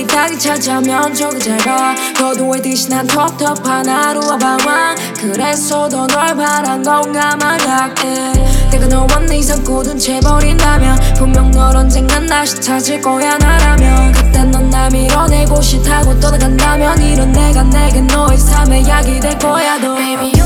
우리 딱이 찾아면 저기 잘가 너도 알듯이 난 텁텁한 하루와 방황 그래서 더 널 바란 건가 만약에 내가 너와 네 이상 굳은 채 버린다면 분명 널 언젠간 다시 찾을 거야 나라면 그때 넌 날 밀어내고 싫다고 떠나간다면 이런 내가 내게 너의 삶의 약이 될 거야 너 Baby